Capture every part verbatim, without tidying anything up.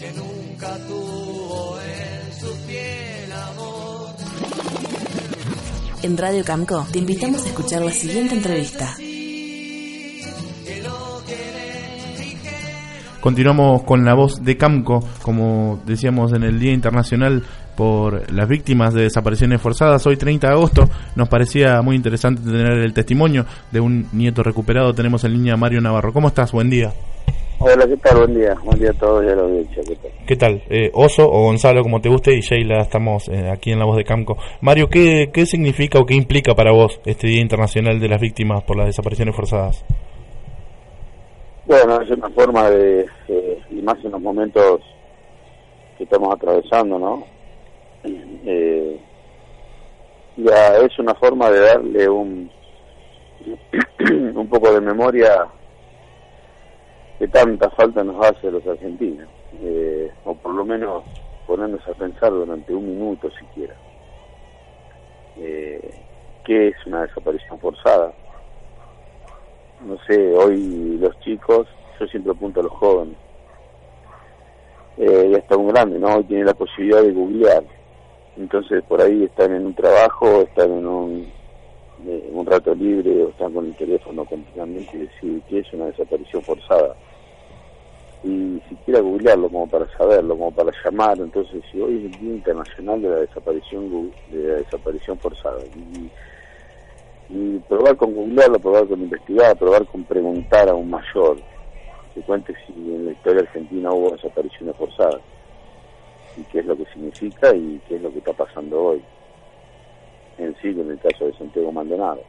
que nunca tuvo en su piel amor. En Radio Camco te invitamos a escuchar la siguiente entrevista. Continuamos con la voz de Camco, como decíamos en el Día Internacional por las víctimas de desapariciones forzadas. Hoy treinta de agosto nos parecía muy interesante tener el testimonio de un nieto recuperado. Tenemos en línea a Mario Navarro. ¿Cómo estás? Buen día. Hola, ¿qué tal? Buen día. Buen día a todos y a la audiencia. ¿Qué tal? ¿Qué tal? Eh, Oso o Gonzalo, como te guste, y Sheila, estamos eh, aquí en la voz de Camco. Mario, ¿qué, ¿qué significa o qué implica para vos este Día Internacional de las Víctimas por las Desapariciones Forzadas? Bueno, es una forma de, eh, y más en los momentos que estamos atravesando, ¿no? Eh, ya es una forma de darle un un poco de memoria que tanta falta nos hace a los argentinos, eh, o por lo menos ponernos a pensar durante un minuto siquiera. Eh, ¿Qué es una desaparición forzada? No sé, hoy los chicos, yo siempre apunto a los jóvenes, eh, ya está un grande, ¿no? Hoy tienen la posibilidad de googlear, entonces por ahí están en un trabajo, están en un, eh, un rato libre, o están con el teléfono continuamente y decir qué es una desaparición forzada. Y siquiera googlearlo como para saberlo, como para llamar. Entonces, si hoy es el Día Internacional de la Desaparición de la desaparición forzada, y y probar con googlearlo, probar con investigar, probar con preguntar a un mayor que cuente si en la historia argentina hubo desapariciones forzadas y qué es lo que significa y qué es lo que está pasando hoy en sí, en el caso de Santiago Maldonado.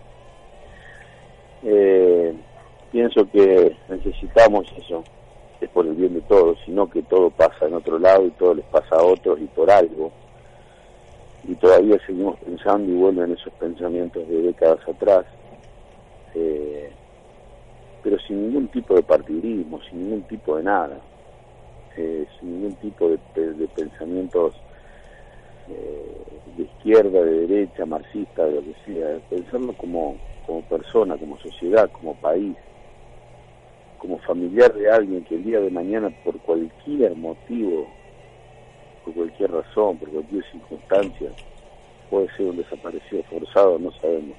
Eh, pienso que necesitamos eso, es por el bien de todos, sino que todo pasa en otro lado y todo les pasa a otros y por algo. Y todavía seguimos pensando y vuelven esos pensamientos de décadas atrás, eh, pero sin ningún tipo de partidismo, sin ningún tipo de nada, eh, sin ningún tipo de, de, de pensamientos eh, de izquierda, de derecha, marxista, de lo que sea, pensarlo como, como persona, como sociedad, como país, como familiar de alguien que el día de mañana por cualquier motivo, por cualquier razón, por cualquier circunstancia, puede ser un desaparecido forzado, no sabemos.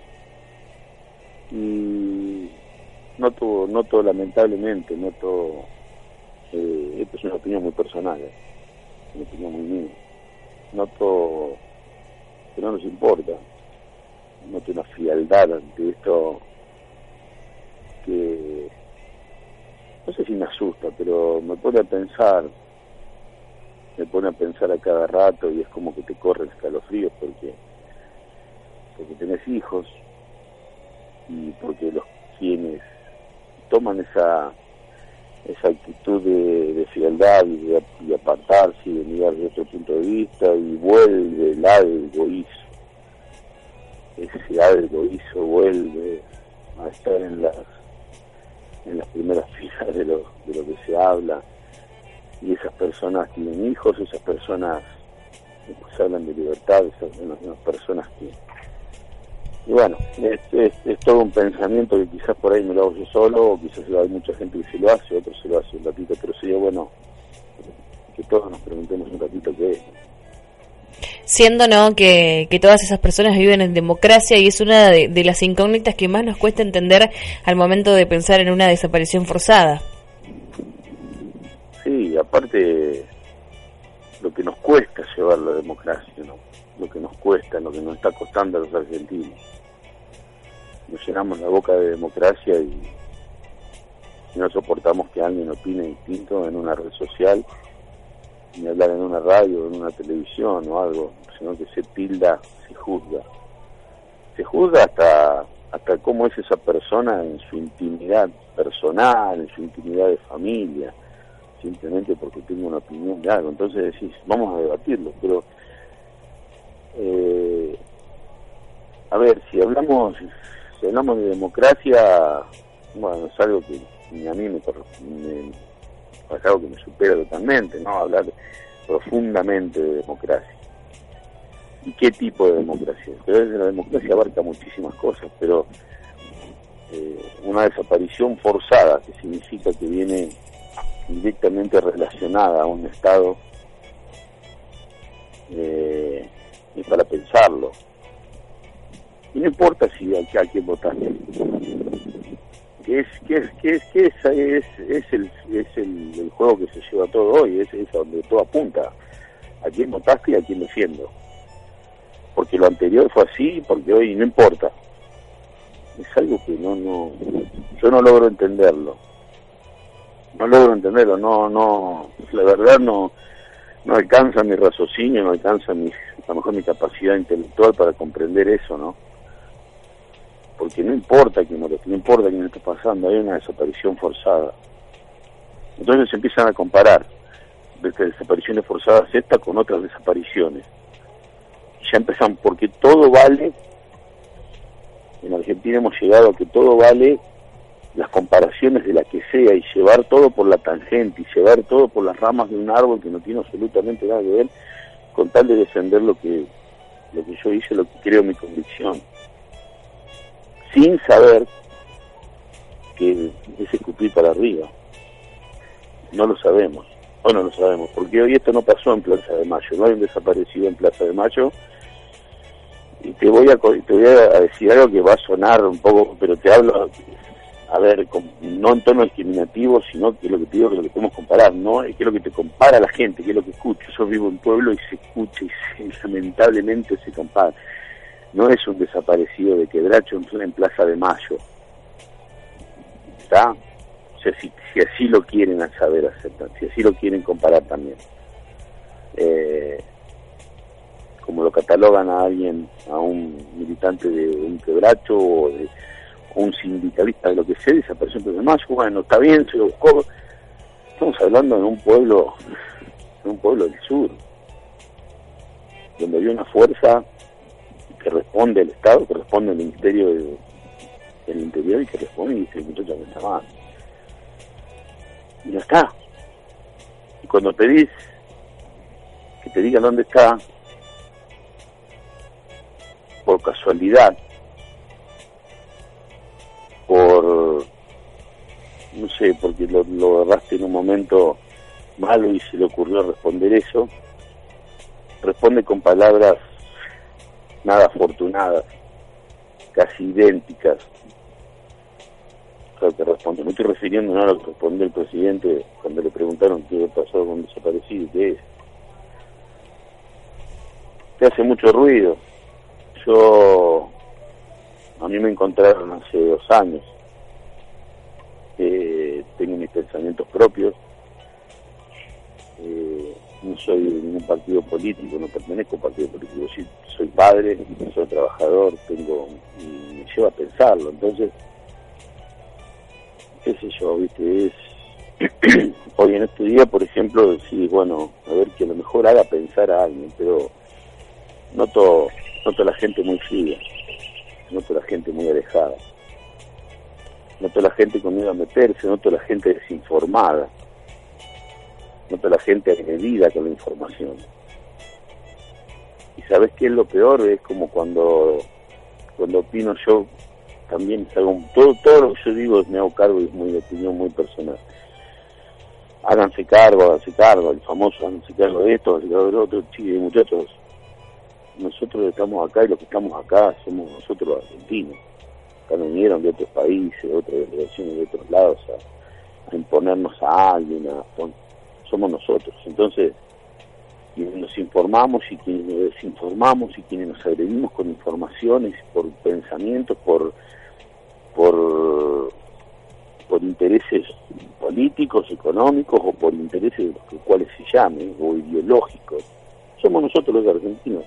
Y noto, noto lamentablemente, noto, eh, esto es una opinión muy personal, eh, una opinión muy mía, noto que no nos importa, noto una frialdad ante esto que, no sé si me asusta, pero me pone a pensar, me pone a pensar a cada rato y es como que te corren escalofríos porque porque tenés hijos y porque los quienes toman esa esa actitud de, de frialdad y de, de apartarse y de mirar desde otro punto de vista y vuelve el algo hizo ese algo hizo vuelve a estar en las en las primeras filas de lo, de lo que se habla. Y esas personas tienen hijos, esas personas pues, hablan de libertad, esas son las personas que... Y bueno, es, es, es todo un pensamiento que quizás por ahí me lo hago yo solo, o quizás hay mucha gente que se lo hace, otros se lo hace un ratito, pero sería bueno que todos nos preguntemos un ratito qué es. Siendo, ¿no?, que, que todas esas personas viven en democracia y es una de, de las incógnitas que más nos cuesta entender al momento de pensar en una desaparición forzada. Sí, aparte lo que nos cuesta llevar la democracia, ¿no? Lo que nos cuesta, lo que nos está costando a los argentinos. Nos llenamos la boca de democracia y, y no soportamos que alguien opine distinto en una red social, ni hablar en una radio, en una televisión o algo, sino que se tilda, se juzga. Se juzga hasta, hasta cómo es esa persona en su intimidad personal, en su intimidad de familia, simplemente porque tengo una opinión de algo. Entonces decís, vamos a debatirlo, pero eh, a ver, si hablamos si hablamos de democracia, bueno, es algo que ni a mí me, me es algo que me supera totalmente, ¿no? Hablar profundamente de democracia. ¿Y qué tipo de democracia? Entonces, la democracia abarca muchísimas cosas, pero eh, una desaparición forzada, que significa que viene directamente relacionada a un Estado, eh, es para pensarlo. Y no importa si a, a quién votaste. Que es, que es, que es, que es, es, es, el, es el, el juego que se lleva todo hoy, es, es a donde todo apunta. A quién votaste y a quién defiendo. Porque lo anterior fue así, porque hoy no importa. Es algo que no, no, yo no logro entenderlo. No logro entenderlo, no, no, la verdad no, no alcanza mi raciocinio, no alcanza mi, a lo mejor mi capacidad intelectual para comprender eso, ¿no? Porque no importa quién moleste, no importa quién está pasando, hay una desaparición forzada. Entonces se empiezan a comparar desde desapariciones forzadas esta con otras desapariciones. Y ya empezamos, porque todo vale, en Argentina hemos llegado a que todo vale las comparaciones de la que sea y llevar todo por la tangente y llevar todo por las ramas de un árbol que no tiene absolutamente nada que ver con tal de defender lo que, lo que yo hice, lo que creo mi convicción. Sin saber que es escupir para arriba. No lo sabemos. Hoy no lo sabemos, porque hoy esto no pasó en Plaza de Mayo, no hay un desaparecido en Plaza de Mayo. Y te voy a te voy a decir algo que va a sonar un poco, pero te hablo, a ver, con, no en tono discriminativo, sino que es lo que te digo, que lo que podemos comparar, ¿no? Es que es lo que te compara a la gente, que es lo que escucho. Yo vivo en un pueblo y se escucha y se, lamentablemente se compara. No es un desaparecido de Quebracho en Plaza de Mayo. ¿Está? O sea, si, si así lo quieren saber aceptar, si así lo quieren comparar también. Eh, como lo catalogan a alguien, a un militante de un Quebracho o de un sindicalista de lo que sea, desapareció en Plaza de Mayo, bueno, está bien, se lo buscó. Estamos hablando de un pueblo, de un pueblo del sur, donde había una fuerza que responde al Estado, que responde al Ministerio de, del Interior y que responde y dice, muchachos, no está más. Y ya está. Y cuando pedís que te digan dónde está, por casualidad, por, no sé, porque lo, lo agarraste en un momento malo y se le ocurrió responder eso, responde con palabras nada afortunadas, casi idénticas. Claro que responde. Me estoy refiriendo no a lo que respondió el presidente cuando le preguntaron qué pasó con desaparecido, qué es. Que hace mucho ruido. Yo, a mí me encontraron hace dos años. Eh, tengo mis pensamientos propios. Eh, no soy de ningún partido político, no pertenezco a un partido político. Sí, soy padre, soy trabajador, tengo y me lleva a pensarlo. Entonces, qué sé yo, viste, es hoy en este día, por ejemplo, decir, bueno, a ver, que a lo mejor haga pensar a alguien, pero noto, noto a la gente muy fría, noto a la gente muy alejada, noto a la gente con miedo a meterse, noto a la gente desinformada, noto a la gente agredida con la información. Y ¿sabes qué es lo peor? Es como cuando cuando opino yo, también es algo, todo, todo lo que yo digo me hago cargo y es muy de opinión muy personal. Háganse cargo, háganse cargo, el famoso háganse cargo de esto, háganse cargo de lo otro. Sí, muchachos, nosotros estamos acá y los que estamos acá somos nosotros los argentinos. Acá no vinieron de otros países, de otras delegaciones, de otros lados a, a imponernos a alguien, a, somos nosotros. Entonces, quienes nos informamos y quienes nos desinformamos y quienes nos agredimos con informaciones, por pensamientos, por por por intereses políticos, económicos o por intereses de los cuales se llamen, o ideológicos, somos nosotros los argentinos.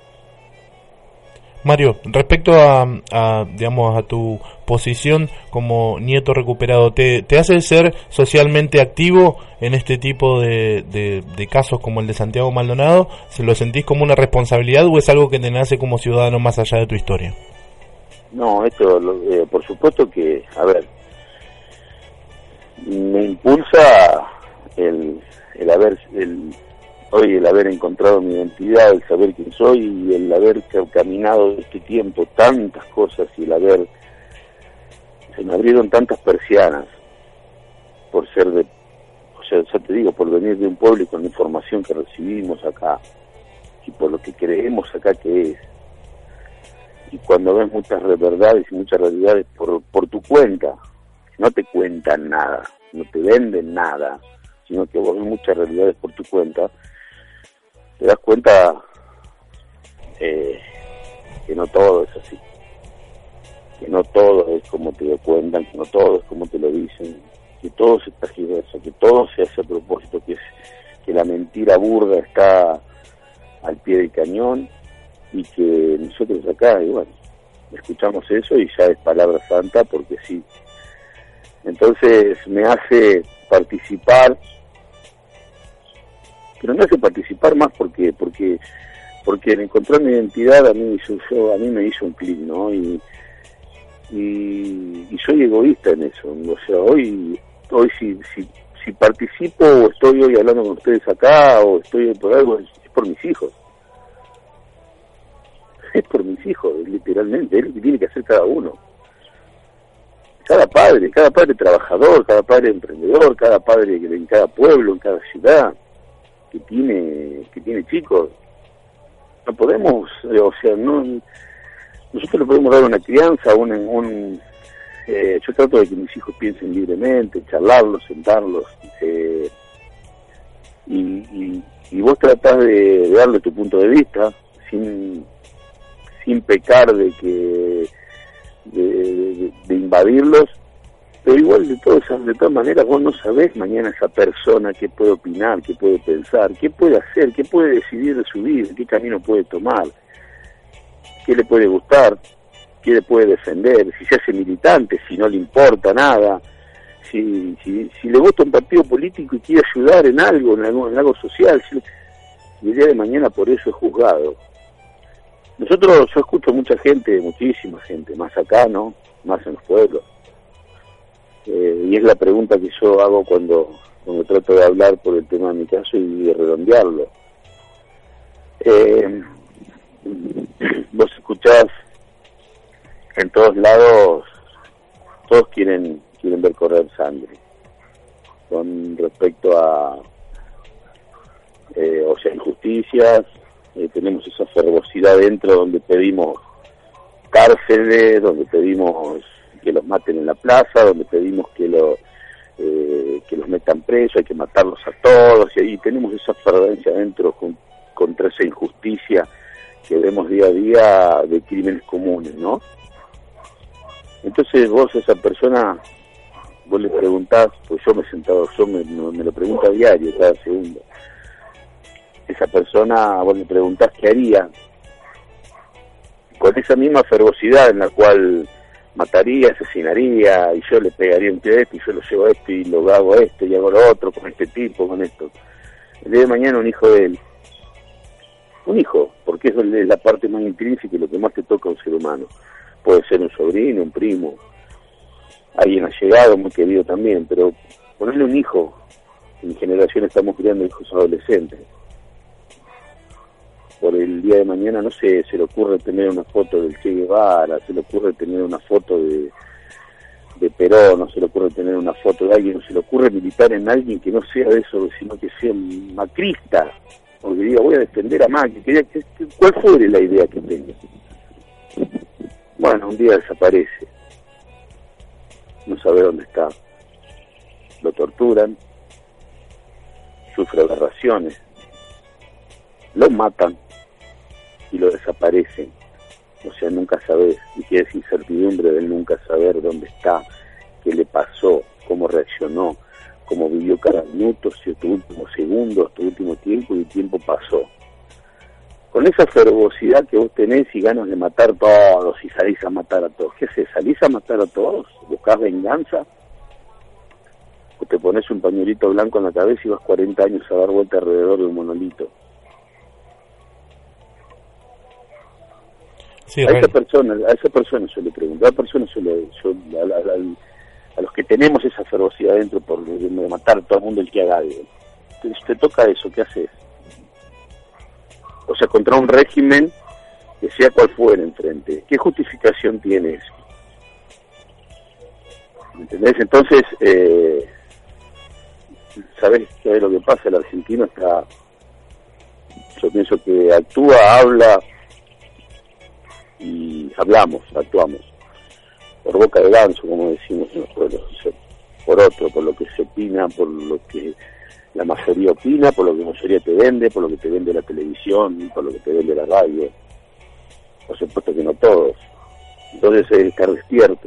Mario, respecto a, a, digamos, a tu posición como nieto recuperado, ¿te, te hace ser socialmente activo en este tipo de, de, de casos como el de Santiago Maldonado? ¿Se lo sentís como una responsabilidad o es algo que te nace como ciudadano más allá de tu historia? No, esto, eh, por supuesto que, a ver, me impulsa el, el haber, el, hoy el haber encontrado mi identidad, el saber quién soy y el haber caminado este tiempo tantas cosas y el haber, se me abrieron tantas persianas por ser de, o sea, ya te digo, por venir de un pueblo y con la información que recibimos acá, y por lo que creemos acá que es, y cuando ves muchas verdades y muchas realidades por, por tu cuenta, no te cuentan nada, no te venden nada, sino que vos ves muchas realidades por tu cuenta, te das cuenta eh, que no todo es así, que no todo es como te lo cuentan, que no todo es como te lo dicen, que todo se tergiversa, que todo se hace a propósito, que, es, que la mentira burda está al pie del cañón, y que nosotros acá, y bueno, escuchamos eso y ya es palabra santa, porque sí. Entonces me hace participar, pero me hace participar más porque porque porque el encontrar mi identidad a mí hizo, yo, a mí me hizo un clic, ¿no? Y, y y soy egoísta en eso. O sea, hoy hoy si si si participo o estoy hoy hablando con ustedes acá o estoy por algo, es, es por mis hijos. Es por mis hijos, literalmente, es lo que tiene que hacer cada uno. Cada padre, cada padre trabajador, cada padre emprendedor, cada padre en cada pueblo, en cada ciudad, que tiene que tiene chicos. No podemos, o sea, no nosotros le podemos dar una crianza, un, un eh, yo trato de que mis hijos piensen libremente, charlarlos, sentarlos, eh, y, y, y vos tratás de, de darle tu punto de vista, sin sin pecar de que de, de, de invadirlos, pero igual de todas de todas maneras vos no sabés mañana esa persona qué puede opinar, qué puede pensar, qué puede hacer, qué puede decidir de su vida, qué camino puede tomar, qué le puede gustar, qué le puede defender, si se hace militante, si no le importa nada, si si, si le gusta un partido político y quiere ayudar en algo, en algo, en algo social, si, y el día de mañana por eso es juzgado. Nosotros, yo escucho mucha gente, muchísima gente, más acá, ¿no? Más en los pueblos. Eh, y es la pregunta que yo hago cuando, cuando trato de hablar por el tema de mi caso y de redondearlo. Eh, vos escuchás en todos lados, todos quieren quieren ver correr sangre con respecto a, eh, o sea, injusticias. Eh, tenemos esa fervosidad dentro donde pedimos cárceles, donde pedimos que los maten en la plaza, donde pedimos que, lo, eh, que los metan presos, hay que matarlos a todos, y ahí tenemos esa fervencia dentro con, contra esa injusticia que vemos día a día de crímenes comunes, ¿no? Entonces vos a esa persona, vos le preguntás, pues yo me he sentado, yo me, me lo pregunto a diario, cada segundo. Esa persona, vos le preguntás qué haría, con esa misma fervosidad en la cual mataría, asesinaría, y yo le pegaría un pie a esto, y yo lo llevo a esto, y lo hago a esto, y hago lo otro, con este tipo, con esto. El día de mañana un hijo de él, un hijo, porque eso es la parte más intrínseca y lo que más te toca a un ser humano. Puede ser un sobrino, un primo, alguien allegado, muy querido también, pero ponerle un hijo, en mi generación estamos criando hijos adolescentes. Por el día de mañana, no sé, se le ocurre tener una foto del Che Guevara, se le ocurre tener una foto de, de Perón, no se le ocurre tener una foto de alguien, no se le ocurre militar en alguien que no sea de eso, sino que sea macrista, porque diga, voy a defender a Macri, que, que, ¿cuál fue la idea que tenga? Bueno, un día desaparece, no sabe dónde está, lo torturan, sufre aberraciones, lo matan y lo desaparecen, o sea, nunca sabes, y que es incertidumbre del nunca saber dónde está, qué le pasó, cómo reaccionó, cómo vivió cada minuto, si tu último segundo, tu último tiempo, y el tiempo pasó. Con esa fervosidad que vos tenés y ganas de matar a todos, y salís a matar a todos, ¿qué haces? ¿Salís a matar a todos? ¿Buscás venganza? ¿O te pones un pañuelito blanco en la cabeza y vas cuarenta años a dar vuelta alrededor de un monolito? Sí, a esa persona, a esa persona yo le pregunto, a esa persona yo le, yo, a, a, a, a los que tenemos esa fervosidad dentro por de, de matar a todo el mundo el que haga algo, te, te toca eso, ¿qué haces? O sea, contra un régimen que sea cual fuera enfrente, ¿qué justificación tiene eso? ¿Me entendés? Entonces, eh, ¿sabés qué es lo que pasa? El argentino está, yo pienso que actúa, habla y hablamos, actuamos por boca de ganso, como decimos en los pueblos, o sea, por otro, por lo que se opina, por lo que la mayoría opina, por lo que la mayoría te vende, por lo que te vende la televisión, por lo que te vende la radio. Por supuesto que no todos. Entonces es estar despierto.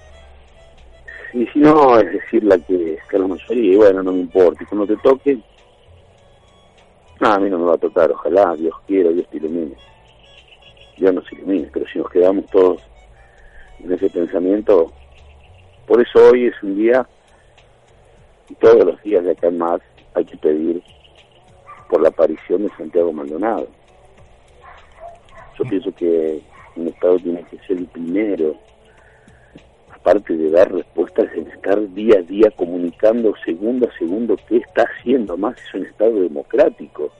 Y si no, es decir la que es la mayoría, y bueno, no me importa, y cuando te toque, no, a mí no me va a tocar, ojalá, Dios quiera, Dios te ilumine. Dios nos ilumine, pero si nos quedamos todos en ese pensamiento, por eso hoy es un día, y todos los días de acá en más, hay que pedir por la aparición de Santiago Maldonado. Yo pienso que un Estado tiene que ser el primero, aparte de dar respuestas, en estar día a día comunicando segundo a segundo qué está haciendo. Más es un Estado democrático,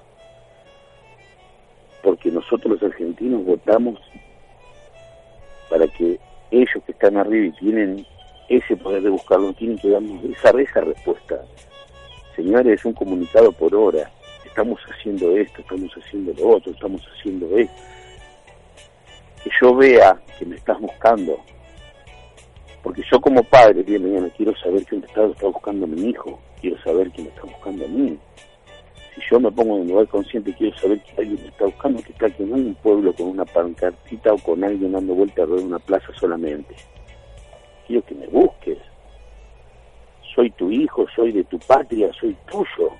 porque nosotros los argentinos votamos para que ellos que están arriba y tienen ese poder de buscarlo, tienen que darnos esa, esa respuesta. Señores, es un comunicado por hora, estamos haciendo esto, estamos haciendo lo otro, estamos haciendo esto. Que yo vea que me estás buscando, porque yo como padre, bien, mañana quiero saber que un Estado está buscando a mi hijo, quiero saber que me está buscando a mí. Si yo me pongo en un lugar consciente, quiero saber que alguien me está buscando, que está aquí, no hay un pueblo con una pancartita o con alguien dando vuelta alrededor de una plaza solamente. Quiero que me busques. Soy tu hijo, soy de tu patria, soy tuyo.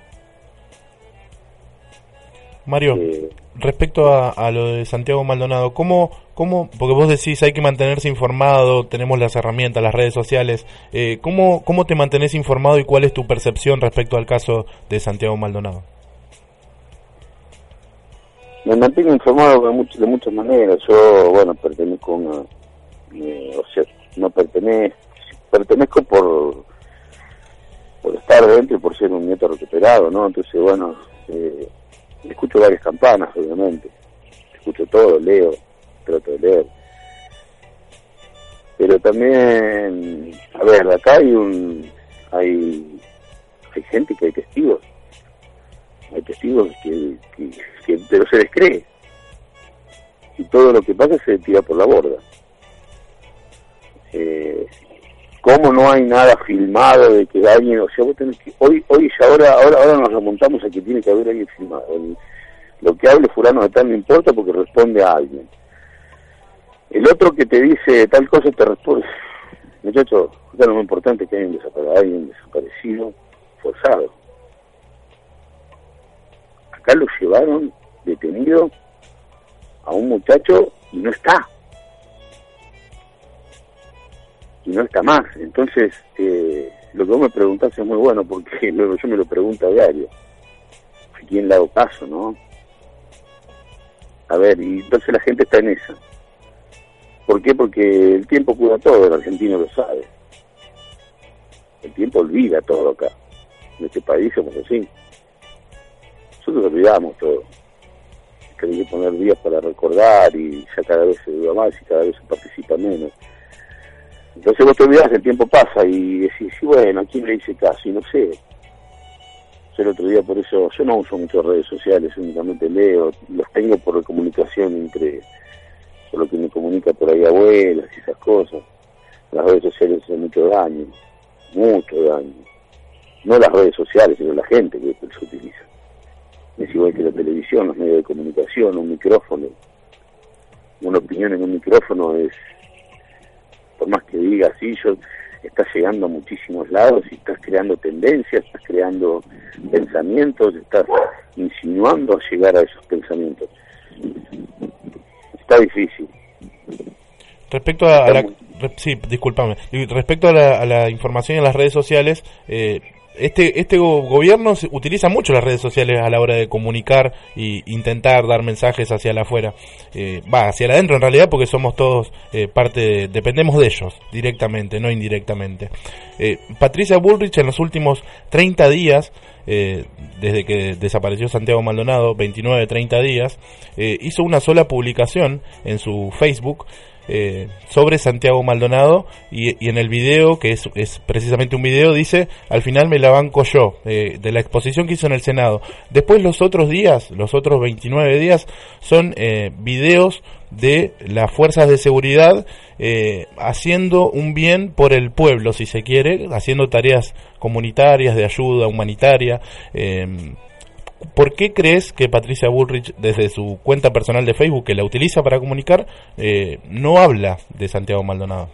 Mario, eh, respecto a, a lo de Santiago Maldonado, ¿cómo, cómo, porque vos decís hay que mantenerse informado, tenemos las herramientas, las redes sociales, eh, ¿cómo, cómo te mantenés informado y cuál es tu percepción respecto al caso de Santiago Maldonado? Me mantengo informado de, much, de muchas maneras. Yo, bueno, pertenezco a una, eh, o sea, no pertenezco, pertenezco por, por estar dentro y por ser un nieto recuperado, ¿no? Entonces, bueno, eh, escucho varias campanas, obviamente. Escucho todo, leo, trato de leer. Pero también, a ver, acá hay un, hay, hay gente que hay testigos. Hay testigos que, que, que pero se les cree. Y todo lo que pasa se tira por la borda. Eh, ¿Cómo no hay nada filmado de que alguien, o sea, vos tenés que, hoy, hoy y ahora, ahora, ahora nos remontamos a que tiene que haber alguien filmado. El, lo que hable fulano de tal no importa porque responde a alguien. El otro que te dice tal cosa te responde, muchachos, acá lo más importante es que hay un desaparecido, alguien desaparecido, forzado. Acá lo llevaron detenido a un muchacho y no está. Y no está más. Entonces, eh, lo que vos me preguntás es muy bueno porque luego yo me lo pregunto a diario. ¿A quién le hago caso, no? A ver, y entonces la gente está en esa. ¿Por qué? Porque el tiempo cura todo, el argentino lo sabe. El tiempo olvida todo acá. En este país somos así. Nosotros olvidamos todo. Hay que poner días para recordar y ya cada vez se dura más y cada vez se participa menos. Entonces vos te olvidás, el tiempo pasa y decís, sí, bueno, ¿a quién le hice caso? Y no sé. Yo el otro día, por eso, yo no uso muchas redes sociales, únicamente leo, los tengo por comunicación entre, por lo que me comunica por ahí abuelas y esas cosas. Las redes sociales hacen mucho daño, mucho daño. No las redes sociales, sino la gente que se utiliza. Es igual que la televisión, los medios de comunicación, un micrófono. Una opinión en un micrófono es, por más que diga así, yo estás llegando a muchísimos lados y estás creando tendencias, estás creando pensamientos, estás insinuando a llegar a esos pensamientos. Está difícil. Respecto a, a la... Sí, discúlpame. Respecto a la, a la información en las redes sociales, eh, este este gobierno utiliza mucho las redes sociales a la hora de comunicar y intentar dar mensajes hacia el afuera. Eh, va, hacia el adentro en realidad, porque somos todos eh, parte de, dependemos de ellos directamente, no indirectamente. Eh, Patricia Bullrich en los últimos treinta días, eh, desde que desapareció Santiago Maldonado, veintinueve, treinta días, eh, hizo una sola publicación en su Facebook, eh, sobre Santiago Maldonado, y, y en el video, que es, es precisamente un video, dice, al final me la banco yo, eh, de la exposición que hizo en el Senado. Después los otros días, los otros veintinueve días, son eh, videos de las fuerzas de seguridad eh, haciendo un bien por el pueblo, si se quiere, haciendo tareas comunitarias, de ayuda humanitaria. eh, ¿Por qué crees que Patricia Bullrich, desde su cuenta personal de Facebook, que la utiliza para comunicar, eh, no habla de Santiago Maldonado?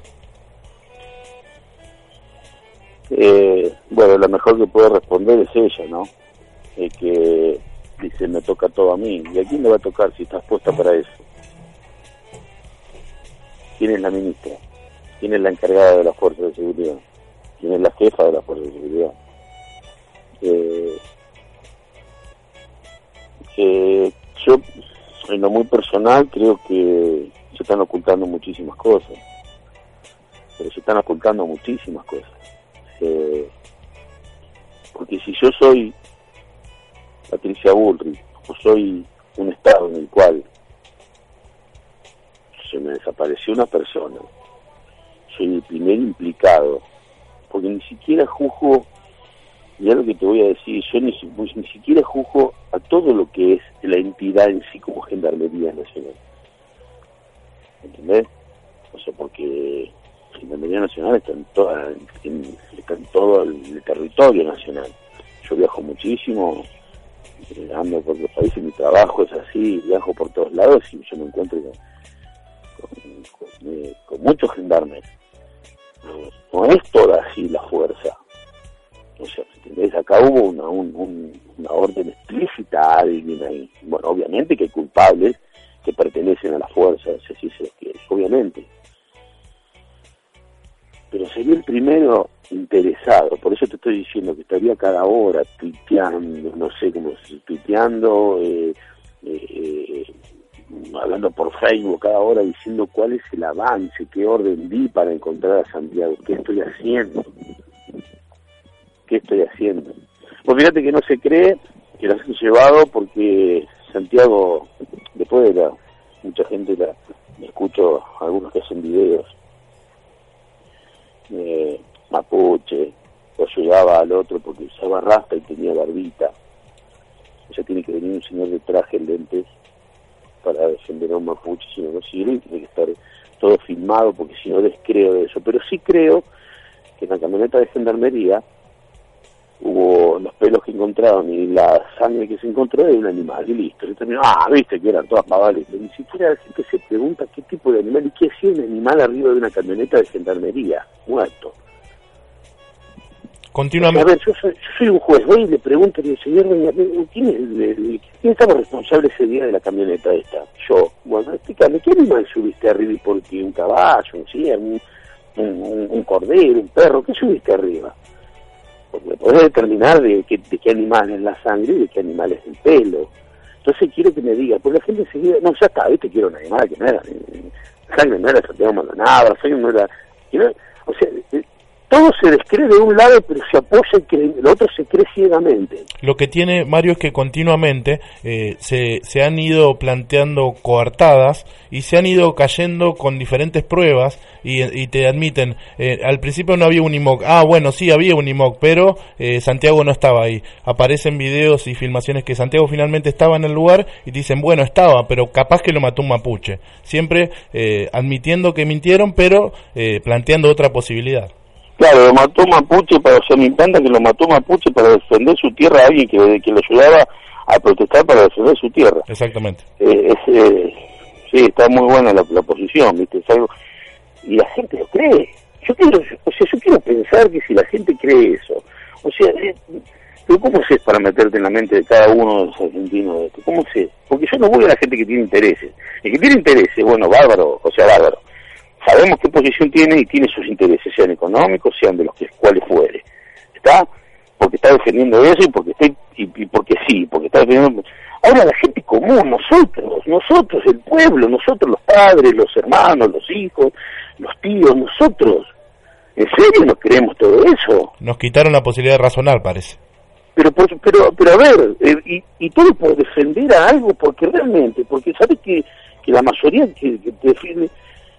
Eh, bueno, lo mejor que puede responder es ella, ¿no? Eh, que dice, me toca todo a mí. ¿Y a quién le va a tocar si estás puesta para eso? ¿Quién es la ministra? ¿Quién es la encargada de las fuerzas de seguridad? ¿Quién es la jefa de las fuerzas de seguridad? Eh... Eh, yo, en lo muy personal, creo que se están ocultando muchísimas cosas, pero se están ocultando muchísimas cosas. Eh, porque si yo soy Patricia Bullrich, o soy un estado en el cual se me desapareció una persona, soy el primer implicado, porque ni siquiera juzgo. Y es lo que te voy a decir, yo ni, ni siquiera juzgo a todo lo que es la entidad en sí como Gendarmería Nacional. ¿Entendés? O sea, porque Gendarmería Nacional está en, toda, en, está en todo el territorio nacional. Yo viajo muchísimo, eh, ando por los países, mi trabajo es así, viajo por todos lados y yo me encuentro con, con, con, eh, con muchos gendarmes. No, no es toda así la fuerza. O sea, ¿entendés? Acá hubo una, un, un, una orden explícita a alguien ahí. Bueno, obviamente que hay culpables que pertenecen a la fuerza, si así se quiere, obviamente. Pero sería el primero interesado, por eso te estoy diciendo que estaría cada hora tuiteando, no sé cómo se tuiteando, eh, eh, hablando por Facebook cada hora diciendo cuál es el avance, qué orden di para encontrar a Santiago, qué estoy haciendo. ¿Qué estoy haciendo? Pues fíjate que no se cree que lo han llevado porque Santiago, después de la, mucha gente la, escucho algunos que hacen videos, eh, mapuche, lo ayudaba al otro porque usaba rasta y tenía barbita. O sea, tiene que venir un señor de traje, lentes, para defender a un mapuche, si no, no sirve, y tiene que estar todo filmado porque si no descreo de eso. Pero sí creo que en la camioneta de gendarmería hubo los pelos que encontraron y la sangre que se encontró de un animal, y listo, y terminó, ah, viste que eran todas pavales, ni siquiera la gente se pregunta qué tipo de animal y qué hacía un animal arriba de una camioneta de gendarmería, muerto. Continuamente. A ver, yo soy, yo soy un juez, voy y le pregunto, le digo, señor, ¿quién, es el, el, ¿quién estaba responsable ese día de la camioneta esta? Yo, bueno, explícame, ¿qué animal subiste arriba y por qué? ¿Un caballo, un ciervo, un, un, un cordero, un perro? ¿Qué subiste arriba? Porque podés determinar de qué, de qué animal es la sangre y de qué animal es el pelo. Entonces quiero que me diga, porque la gente enseguida, no, ya está, viste, quiero un animal que no era, la sangre no era Santiago Maldonado, la sangre no era, no, o sea, todo se descree de un lado, pero se apoya en que el otro se cree ciegamente. Lo que tiene Mario es que continuamente eh, se, se han ido planteando coartadas y se han ido cayendo con diferentes pruebas y, y te admiten, eh, al principio no había un I M O C, ah bueno, sí había un I M O C, pero eh, Santiago no estaba ahí. Aparecen videos y filmaciones que Santiago finalmente estaba en el lugar y dicen, bueno, estaba, pero capaz que lo mató un mapuche. Siempre eh, admitiendo que mintieron, pero eh, planteando otra posibilidad. Claro, lo mató Mapuche, para, o sea, me encanta que lo mató Mapuche para defender su tierra a alguien que, que lo ayudaba a protestar para defender su tierra. Exactamente. Eh, es, eh, sí, está muy buena la, la posición, ¿viste? Es algo, y la gente lo cree. Yo quiero, o sea, yo quiero pensar que si la gente cree eso, o sea, eh, pero ¿cómo sé para meterte en la mente de cada uno de los argentinos esto? ¿Cómo sé? Porque yo no voy a la gente que tiene intereses. El que tiene intereses, bueno, bárbaro, o sea, bárbaro. Sabemos qué posición tiene y tiene sus intereses, sean económicos, sean de los que cuales fuere. ¿Está? Porque está defendiendo eso y porque está, y, y porque sí, porque está defendiendo. Ahora la gente común, nosotros, nosotros, el pueblo, nosotros los padres, los hermanos, los hijos, los tíos, nosotros, ¿en serio nos creemos todo eso? Nos quitaron la posibilidad de razonar, parece. Pero por, pero pero a ver, eh, y, y todo por defender a algo, porque realmente, porque sabes que, que la mayoría que, que te defiende,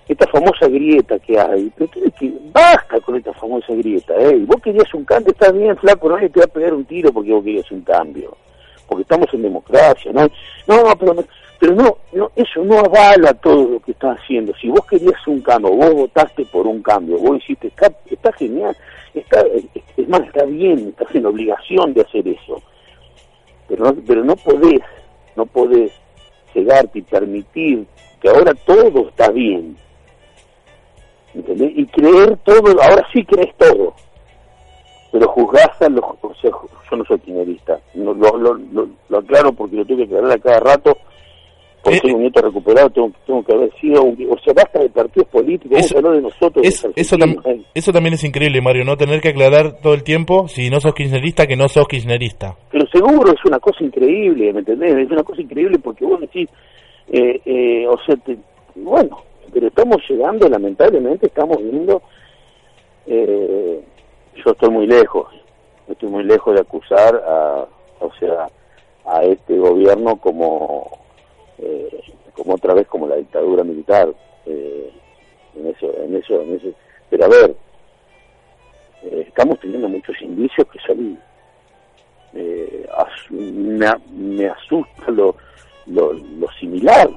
esta famosa grieta que hay, pero tiene que, basta con esta famosa grieta, ¿eh? Y vos querías un cambio, está bien, flaco, nadie te va a pegar un tiro porque vos querías un cambio, porque estamos en democracia, ¿no? No, no, pero, pero no, no, eso no avala todo lo que estás haciendo. Si vos querías un cambio, vos votaste por un cambio, vos hiciste, está, está genial, está, es más, está bien, estás en obligación de hacer eso, pero no, pero no podés, no podés cegarte y permitir que ahora todo está bien, ¿entendés? Y creer todo, ahora sí crees todo, pero juzgás a los, o sea, yo no soy kirchnerista, no, lo, lo, lo, lo aclaro porque lo tengo que aclarar a cada rato, porque eh, soy un nieto recuperado, tengo, tengo que haber sido, un, o sea, basta de partidos políticos, vamos a hablar de nosotros. Es, de eso, tam, eso también es increíble, Mario, no tener que aclarar todo el tiempo, si no sos kirchnerista, que no sos kirchnerista. Pero seguro es una cosa increíble, ¿me entendés? Es una cosa increíble porque vos decís, eh, eh, o sea, te, bueno, pero estamos llegando, lamentablemente, estamos viendo, eh, yo estoy muy lejos, estoy muy lejos de acusar a, o sea, a este gobierno como... Eh, como otra vez como la dictadura militar, eh, en eso, en eso, en eso. Pero a ver, eh, estamos teniendo muchos indicios que son, eh, as, me, me asusta lo, lo, lo similar.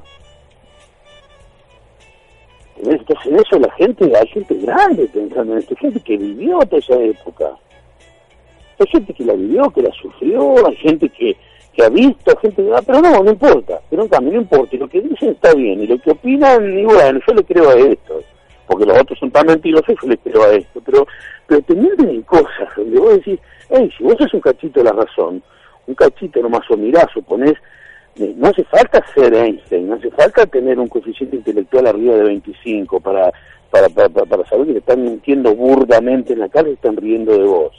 Entonces en eso la gente, hay gente grande pensando en esto, gente que vivió toda esa época, hay gente que la vivió, que la sufrió, hay gente que que ha visto, gente, ah, pero no, no importa, pero en cambio no importa, y lo que dicen está bien, y lo que opinan, y bueno, yo le creo a esto, porque los otros son tan mentirosos, yo le creo a esto, pero pero te mienten en cosas, donde vos decís, hey, si vos sos un cachito de la razón, un cachito nomás o mirás o ponés, eh, no hace falta ser Einstein, no hace falta tener un coeficiente intelectual arriba de veinticinco para para, para, para, para saber que te están mintiendo burdamente en la cara y están riendo de vos.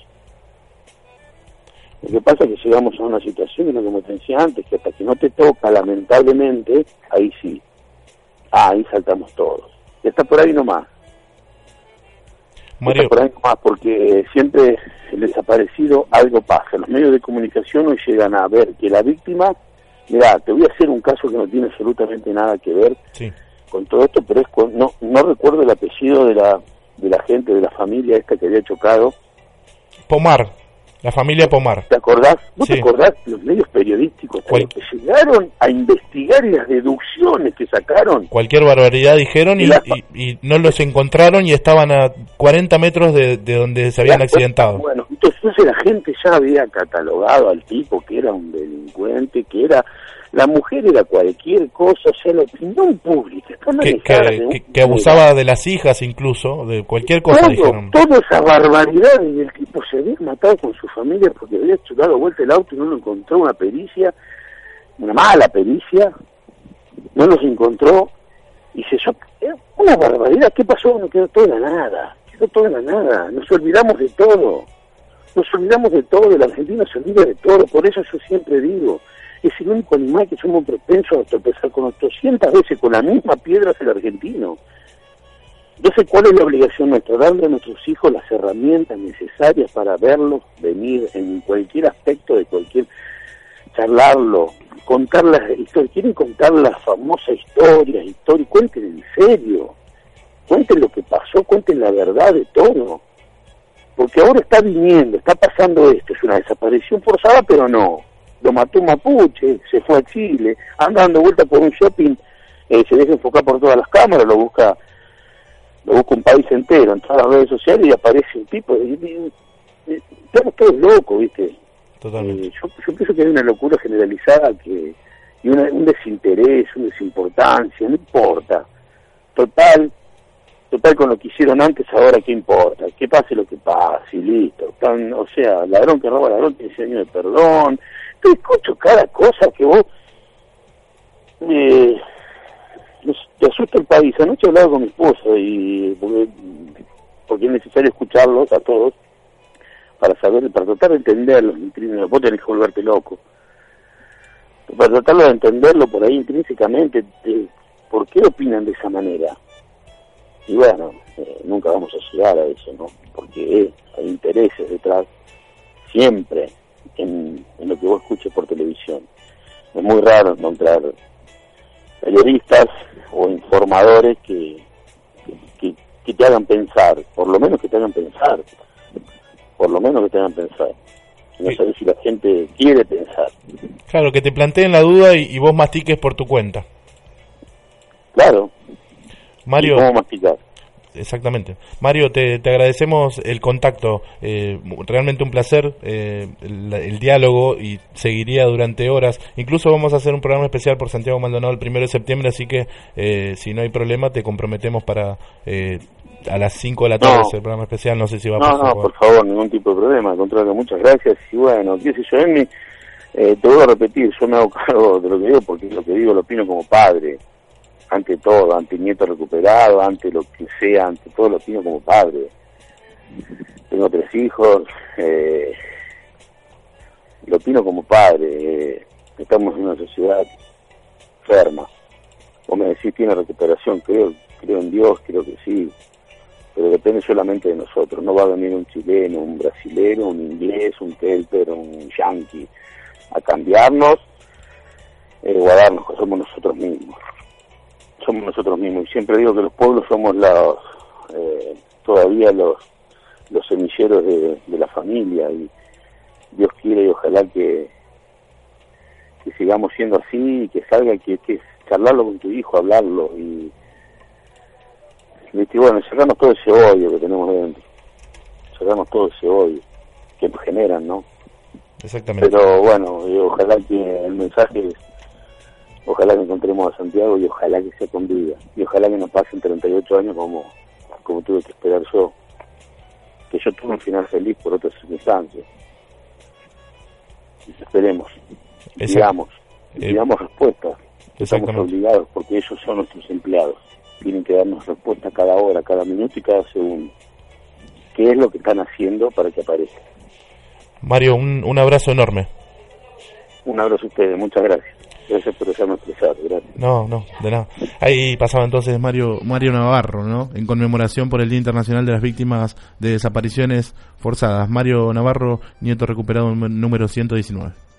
Lo que pasa es que llegamos a una situación, como te decía antes, que hasta que no te toca, lamentablemente, ahí sí. Ah, ahí saltamos todos. Y está por ahí nomás. Mario. Está por ahí nomás, porque siempre el desaparecido algo pasa. Los medios de comunicación hoy llegan a ver que la víctima, mirá, te voy a hacer un caso que no tiene absolutamente nada que ver sí. con todo esto, pero es con, no, no recuerdo el apellido de la, de la gente, de la familia esta que había chocado. Pomar. La familia Pomar. ¿Te acordás? ¿Vos sí. te acordás los medios periodísticos Cual... que llegaron a investigar y las deducciones que sacaron? Cualquier barbaridad dijeron y, y, la... y, y no los encontraron y estaban a cuarenta metros de, de donde se habían la... accidentado. Bueno, entonces la gente ya había catalogado al tipo que era un delincuente, que era... La mujer era cualquier cosa, o sea, la opinión pública. Que, que, que, que abusaba de las hijas incluso, de cualquier cosa, todo, dijeron. Toda esa barbaridad, y el tipo se había matado con su familia porque había dado vuelta el auto y no lo encontró, una pericia, una mala pericia, no los encontró, y se una barbaridad. ¿Qué pasó? No quedó todo en la nada, quedó todo en la nada, nos olvidamos de todo, nos olvidamos de todo, la Argentina se olvida de todo, por eso yo siempre digo, es el único animal que somos propensos a tropezar con ochocientas veces con la misma piedra es el argentino. Entonces, ¿cuál es la obligación nuestra? Darle a nuestros hijos las herramientas necesarias para verlos venir en cualquier aspecto de cualquier... charlarlo, contar las historias. Quieren contar las famosas historias, historias, cuenten en serio. Cuenten lo que pasó, cuenten la verdad de todo. Porque ahora está viniendo, está pasando esto, es una desaparición forzada, pero no. Lo mató un mapuche, se fue a Chile, anda dando vuelta por un shopping, eh, se deja enfocar por todas las cámaras, lo busca lo busca un país entero, en todas las redes sociales y aparece un tipo, y, y, y, estamos todos locos, ¿viste? Totalmente. Eh, yo, yo pienso que hay una locura generalizada que y una, un desinterés, una desimportancia, no importa, total, total con lo que hicieron antes, ahora qué importa, que pase lo que pase, y listo. Tan, o sea, ladrón que roba ladrón tiene cien años de perdón. Te escucho cada cosa que vos eh, te asusta el país. Anoche he hablado con mi esposa y porque, porque es necesario escucharlos a todos para saber, para tratar de entenderlos. Vos tenés que volverte loco para tratarlo de entenderlo por ahí intrínsecamente, de por qué opinan de esa manera. Y bueno, eh, nunca vamos a llegar a eso, ¿no? Porque eh, hay intereses detrás siempre en, en lo que vos escuches por televisión. Es muy raro encontrar periodistas o informadores que, que te hagan pensar, por lo menos que te hagan pensar, por lo menos que te hagan pensar. No Sí. sabes si la gente quiere pensar. Claro, que te planteen la duda y, y vos mastiques por tu cuenta. Claro. Mario, ¿Y cómo masticar? exactamente. Mario, te, te agradecemos el contacto, eh, realmente un placer, eh, el, el diálogo, y seguiría durante horas. Incluso vamos a hacer un programa especial por Santiago Maldonado el primero de septiembre, así que eh, si no hay problema te comprometemos para eh, a las cinco de la tarde No. hacer el programa especial. No sé si va a No, pasar. no, por favor, ningún tipo de problema. Al contrario, muchas gracias. Y bueno, qué sé yo, en mi, eh, te voy a repetir, yo me hago cargo de lo que digo, porque lo que digo lo opino como padre. Ante todo, ante nieto recuperado, ante lo que sea, ante todo lo opino como padre. Tengo tres hijos, eh, lo opino como padre. Eh, estamos en una sociedad enferma. Vos me decís, tiene recuperación, creo, creo en Dios, creo que sí, pero depende solamente de nosotros. No va a venir un chileno, un brasilero, un inglés, un kelper, un yanqui a cambiarnos eh, o a darnos, somos nosotros mismos. Somos nosotros mismos, y siempre digo que los pueblos somos los, eh, todavía los, los semilleros de, de la familia, y Dios quiere y ojalá que, que sigamos siendo así, y que salga, que, que charlarlo con tu hijo, hablarlo, y, y bueno, sacarnos todo ese odio que tenemos dentro, sacarnos todo ese odio que nos generan, ¿no? Exactamente. Pero bueno, y ojalá que el mensaje es, ojalá que encontremos a Santiago, y ojalá que sea con vida, y ojalá que no pasen treinta y ocho años como, como tuve que esperar yo, que yo tuve un final feliz por otras circunstancias. Esperemos, Exacto. digamos, Eh, digamos respuestas, estamos exactamente. obligados, porque ellos son nuestros empleados, tienen que darnos respuesta cada hora, cada minuto y cada segundo. ¿Qué es lo que están haciendo para que aparezca? Mario, un, un abrazo enorme. Un abrazo a ustedes, muchas gracias. Gracias por dejarme expresar, gracias. No, no, de nada. Ahí pasaba entonces Mario Mario Navarro, ¿no? En conmemoración por el Día Internacional de las Víctimas de Desapariciones Forzadas. Mario Navarro, nieto recuperado número ciento diecinueve.